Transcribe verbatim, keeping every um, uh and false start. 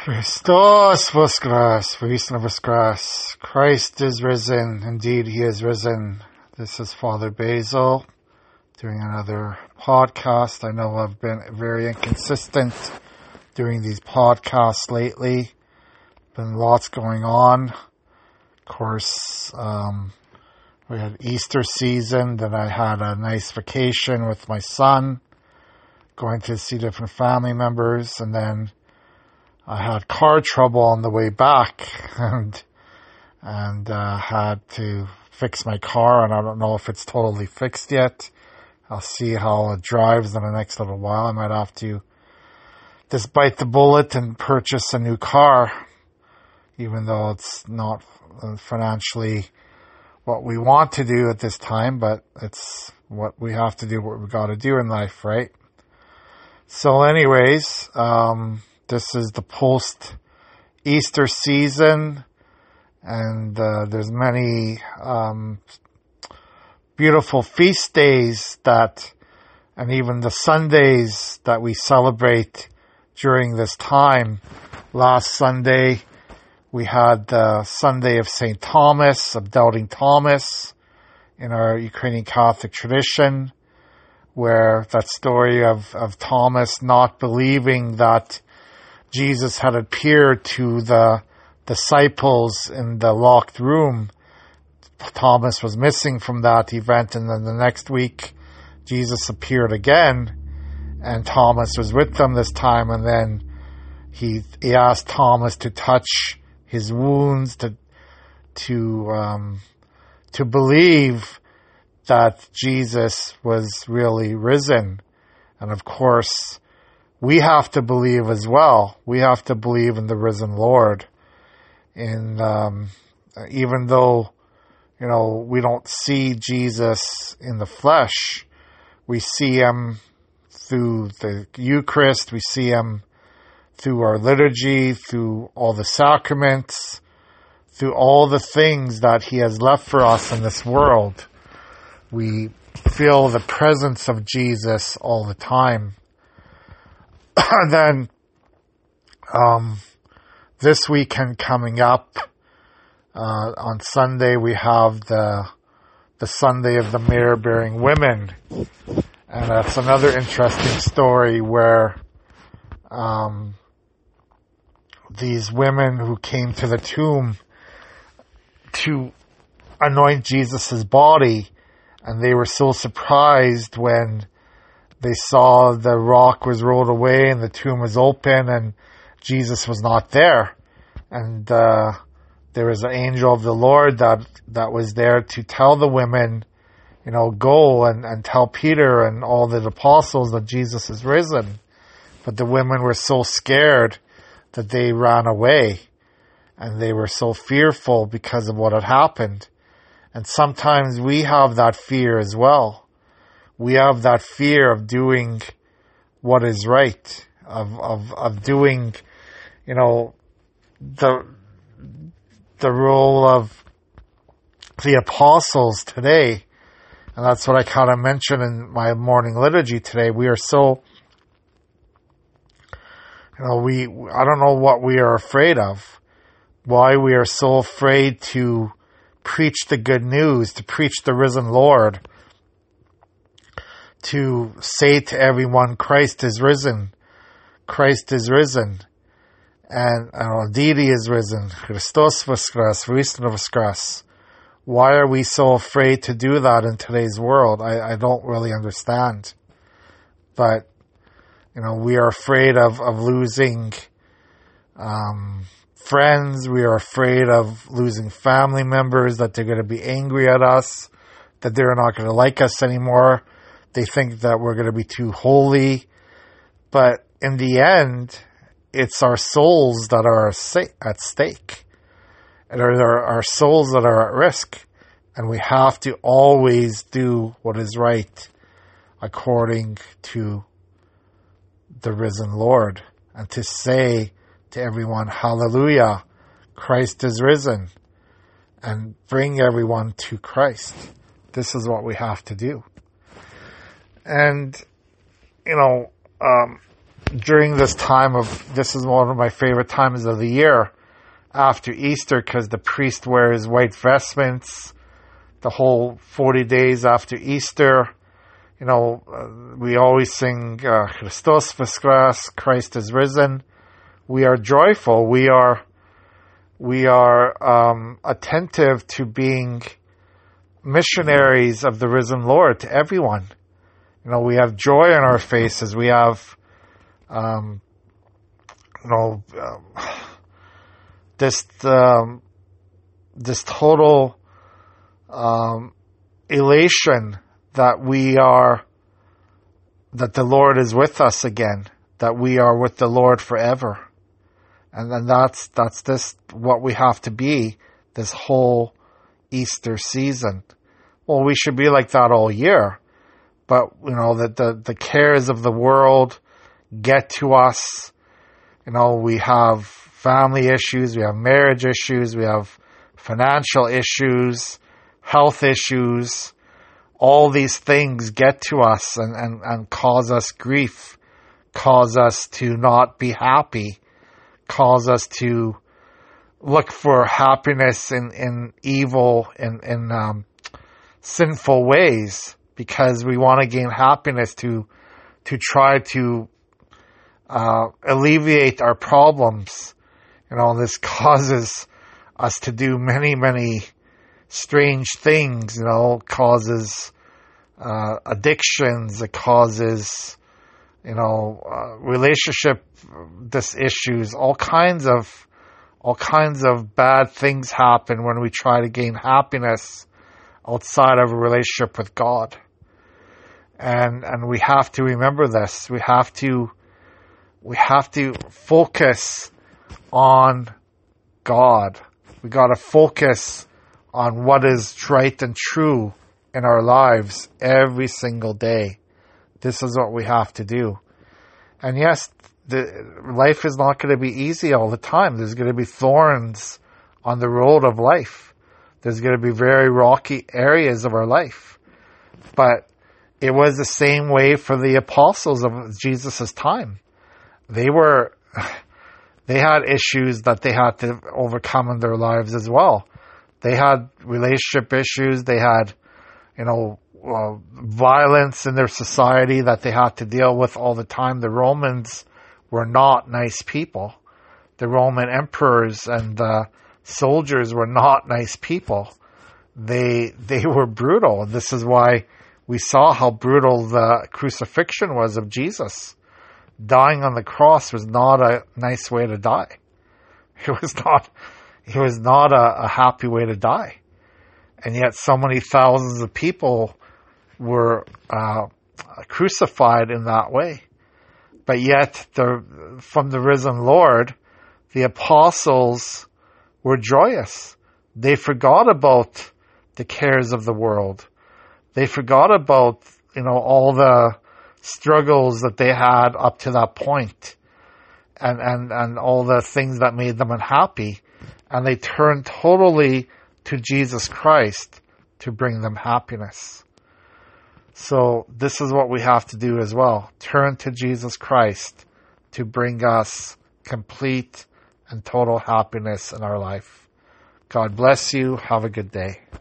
Christos Voskras, Voistna Voskras. Christ is risen. Indeed, he is risen. This is Father Basil doing another podcast. I know I've been very inconsistent doing these podcasts lately. Been lots going on. Of course, um, we had Easter season. Then I had a nice vacation with my son, going to see different family members, and then I had car trouble on the way back, and and uh, had to fix my car, and I don't know if it's totally fixed yet. I'll see how it drives in the next little while. I might have to just bite the bullet and purchase a new car, even though it's not financially what we want to do at this time, but it's what we have to do, what we got to do in life, right? So anyways, um, this is the post-Easter season, and uh, there's many um, beautiful feast days that, and even the Sundays that we celebrate during this time. Last Sunday, we had the Sunday of Saint Thomas, of Doubting Thomas, in our Ukrainian Catholic tradition, where that story of, of Thomas not believing that Jesus had appeared to the disciples in the locked room. Thomas was missing from that event, and then the next week, Jesus appeared again, and Thomas was with them this time, and then he he asked Thomas to touch his wounds, to to um, to believe that Jesus was really risen. And of course, we have to believe as well. We have to believe in the risen Lord. In um, even though, you know, we don't see Jesus in the flesh, we see him through the Eucharist, we see him through our liturgy, through all the sacraments, through all the things that he has left for us in this world. We feel the presence of Jesus all the time. And then, um, this weekend coming up, uh, on Sunday, we have the, the Sunday of the Myrrh-bearing Women. And that's another interesting story where, um, these women who came to the tomb to anoint Jesus' body, and they were so surprised when they saw the rock was rolled away and the tomb was open and Jesus was not there. And uh, there was an angel of the Lord that, that was there to tell the women, you know, go and, and tell Peter and all the apostles that Jesus is risen. But the women were so scared that they ran away, and they were so fearful because of what had happened. And sometimes we have that fear as well. We have that fear of doing what is right, of, of, of doing, you know, the, the role of the apostles today. And that's what I kind of mentioned in my morning liturgy today. We are so, you know, we, I don't know what we are afraid of. Why we are so afraid to preach the good news, to preach the risen Lord, to say to everyone, Christ is risen. Christ is risen. And, and Deity is risen. Christos Voskras, Voistna Voskras. Why are we so afraid to do that in today's world? I, I don't really understand. But, you know, we are afraid of, of losing um, friends. We are afraid of losing family members, that they're going to be angry at us, that they're not going to like us anymore. They think that we're going to be too holy. But in the end, it's our souls that are at stake. And are our souls that are at risk. And we have to always do what is right according to the risen Lord. And to say to everyone, hallelujah, Christ is risen. And bring everyone to Christ. This is what we have to do. And, you know, um, during this time of, this is one of my favorite times of the year after Easter, because the priest wears white vestments the whole forty days after Easter. You know, uh, we always sing uh, Christos Voskres, Christ is risen. We are joyful. We are we are um, attentive to being missionaries of the risen Lord to everyone. You know, we have joy in our faces. We have, um, you know, um, this um, this total um, elation that we are, that the Lord is with us again, that we are with the Lord forever. And then that's, that's this, what we have to be this whole Easter season. Well, we should be like that all year. But, you know, that the, the cares of the world get to us. You know, we have family issues, we have marriage issues, we have financial issues, health issues. All these things get to us and, and, and cause us grief, cause us to not be happy, cause us to look for happiness in, in evil, in, in um, sinful ways, because we want to gain happiness to to try to uh, alleviate our problems. You know, this causes us to do many, many strange things. You know, causes uh, addictions. It causes, you know, uh, relationship dis issues. All kinds of all kinds of bad things happen when we try to gain happiness outside of a relationship with God. And and we have to remember this. We have to we have to focus on God. We got to focus on what is right and true in our lives every single day. This is what we have to do. And yes, the life is not going to be easy all the time. There's going to be thorns on the road of life. There's going to be very rocky areas of our life. But it was the same way for the apostles of Jesus' time. They were, they had issues that they had to overcome in their lives as well. They had relationship issues. They had, you know, uh, violence in their society that they had to deal with all the time. The Romans were not nice people. The Roman emperors and the soldiers were not nice people. They they were brutal. This is why we saw how brutal the crucifixion was of Jesus. Dying on the cross was not a nice way to die. It was not, it was not a, a happy way to die. And yet so many thousands of people were uh, crucified in that way. But yet, the, from the risen Lord, the apostles were joyous. They forgot about the cares of the world. They forgot about, you know, all the struggles that they had up to that point, and, and, and all the things that made them unhappy. And they turned totally to Jesus Christ to bring them happiness. So this is what we have to do as well. Turn to Jesus Christ to bring us complete and total happiness in our life. God bless you. Have a good day.